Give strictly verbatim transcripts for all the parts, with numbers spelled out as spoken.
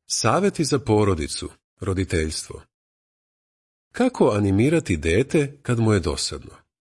Savjeti za porodicu, roditeljstvo. Kako animirati dete kad mu je dosadno?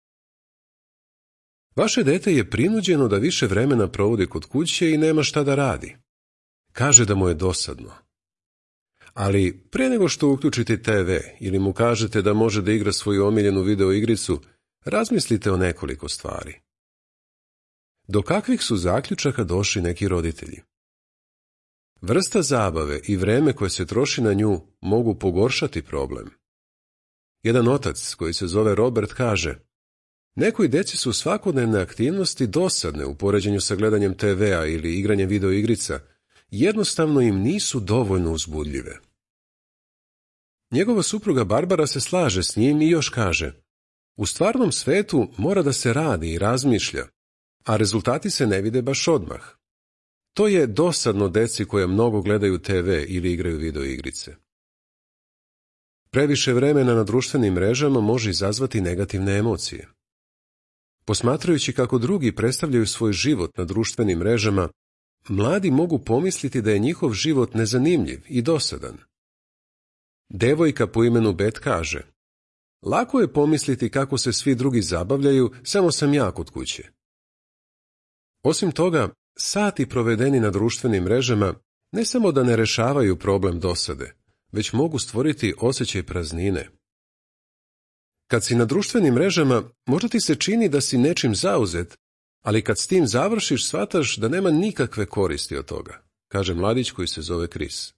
Vaše dete je prinuđeno da više vremena provodi kod kuće i nema šta da radi. Kaže da mu je dosadno. Ali pre nego što uključite te ve ili mu kažete da može da igra svoju omiljenu video igricu, razmislite o nekoliko stvari. Do kakvih su zaključaka došli neki roditelji? Vrsta zabave i vreme koje se troši na nju mogu pogoršati problem. Jedan otac, koji se zove Robert, kaže: nekoj deci su svakodnevne aktivnosti dosadne u poređenju sa gledanjem te vea ili igranjem video igrica, jednostavno im nisu dovoljno uzbudljive. Njegova supruga Barbara se slaže s njim i još kaže: u stvarnom svetu mora da se radi i razmišlja, a rezultati se ne vide baš odmah. To je dosadno deci koja mnogo gledaju te ve ili igraju video igrice. Previše vremena na društvenim mrežama može izazvati negativne emocije. Posmatrajući kako drugi predstavljaju svoj život na društvenim mrežama, mladi mogu pomisliti da je njihov život nezanimljiv i dosadan. Devojka po imenu Bet kaže: lako je pomisliti kako se svi drugi zabavljaju, samo sam ja kod kuće. Osim toga, sati provedeni na društvenim mrežama ne samo da ne rešavaju problem dosade, već mogu stvoriti osjećaj praznine. Kad si na društvenim mrežama, možda ti se čini da si nečim zauzet, ali kad s tim završiš, shvataš da nema nikakve koristi od toga, kaže mladić koji se zove Chris.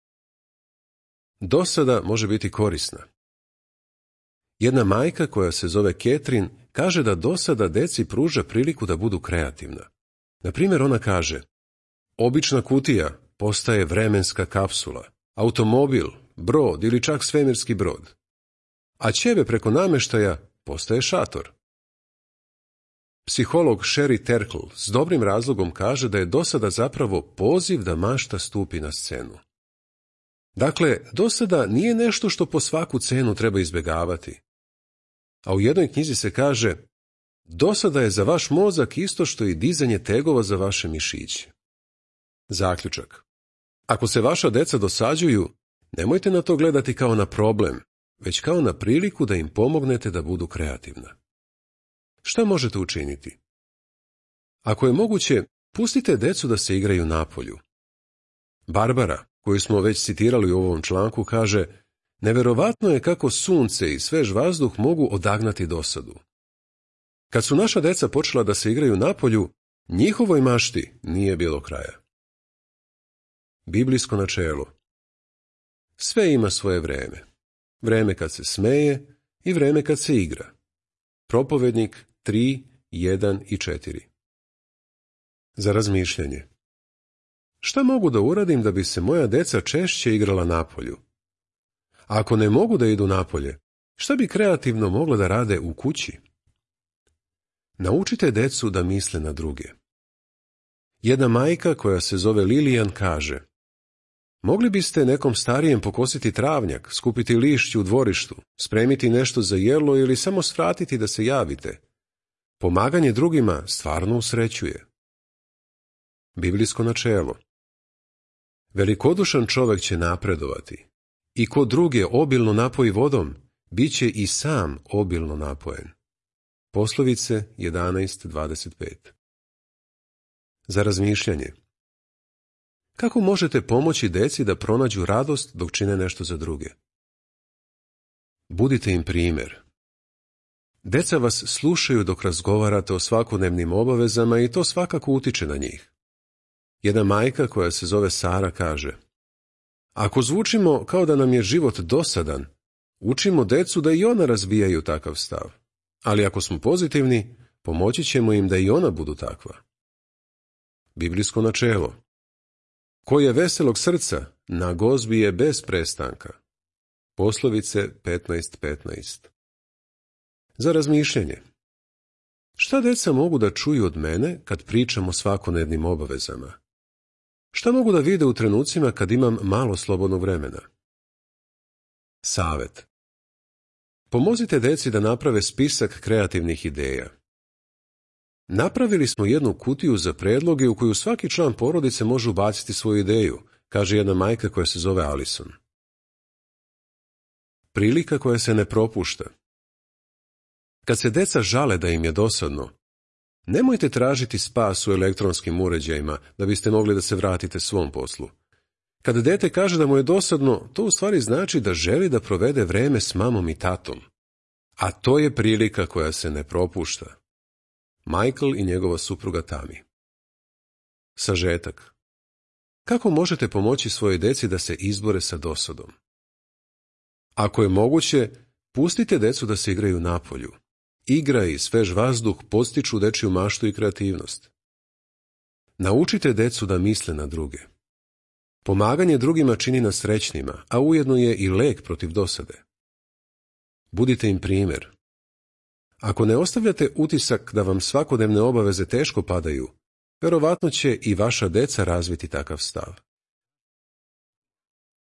Dosada može biti korisna. Jedna majka koja se zove Catherine kaže da dosada deci pruža priliku da budu kreativna. Na primjer, ona kaže: obična kutija postaje vremenska kapsula, automobil, brod ili čak svemirski brod. A ćebe preko nameštaja postaje šator. Psiholog Sherry Terkel s dobrim razlogom kaže da je dosada zapravo poziv da mašta stupi na scenu. Dakle, dosada nije nešto što po svaku cenu treba izbjegavati. A u jednoj knjizi se kaže: dosada je za vaš mozak isto što i dizanje tegova za vaše mišiće. Zaključak: ako se vaša deca dosađuju, nemojte na to gledati kao na problem, već kao na priliku da im pomognete da budu kreativna. Šta možete učiniti? Ako je moguće, pustite decu da se igraju napolju. Barbara, koju smo već citirali u ovom članku, kaže: neverovatno je kako sunce i svež vazduh mogu odagnati dosadu. Kad su naša deca počela da se igraju napolju, njihovoj mašti nije bilo kraja. Biblijsko načelo: sve ima svoje vreme. Vreme kad se smeje i vreme kad se igra. Propovednik tri, jedan i četiri. Za razmišljanje: šta mogu da uradim da bi se moja deca češće igrala napolju? A ako ne mogu da idu napolje, šta bi kreativno mogla da rade u kući? Naučite decu da misle na druge. Jedna majka koja se zove Lilian kaže: mogli biste nekom starijem pokositi travnjak, skupiti lišće u dvorištu, spremiti nešto za jelo ili samo svratiti da se javite. Pomaganje drugima stvarno usrećuje. Biblijsko načelo: velikodušan čovek će napredovati, i ko druge obilno napoji vodom, bit će i sam obilno napojen. Poslovice jedanaest dvadeset pet. Za razmišljanje: kako možete pomoći deci da pronađu radost dok čine nešto za druge? Budite im primjer. Deca vas slušaju dok razgovarate o svakodnevnim obavezama i to svakako utiče na njih. Jedna majka koja se zove Sara kaže: ako zvučimo kao da nam je život dosadan, učimo decu da i ona razvijaju takav stav. Ali ako smo pozitivni, pomoći ćemo im da i ona budu takva. Biblijsko načelo: ko je veselog srca, na gozbi je bez prestanka. Poslovice petnaest petnaest. Za razmišljanje: šta deca mogu da čuju od mene kad pričam o svakodnevnim obavezama? Šta mogu da vide u trenucima kad imam malo slobodnog vremena? Savet: pomozite deci da naprave spisak kreativnih ideja. Napravili smo jednu kutiju za predloge u koju svaki član porodice može ubaciti svoju ideju, kaže jedna majka koja se zove Alison. Prilika koja se ne propušta. Kad se deca žale da im je dosadno, nemojte tražiti spas u elektronskim uređajima da biste mogli da se vratite svom poslu. Kada dete kaže da mu je dosadno, to u stvari znači da želi da provede vreme s mamom i tatom. A to je prilika koja se ne propušta. Michael i njegova supruga Tammy. Sažetak. Kako možete pomoći svojoj deci da se izbore sa dosadom? Ako je moguće, pustite decu da se igraju napolju. Igra i svež vazduh podstiču dečiju maštu i kreativnost. Naučite decu da misle na druge. Pomaganje drugima čini nas srećnima, a ujedno je i lek protiv dosade. Budite im primjer. Ako ne ostavljate utisak da vam svakodnevne obaveze teško padaju, verovatno će i vaša deca razviti takav stav.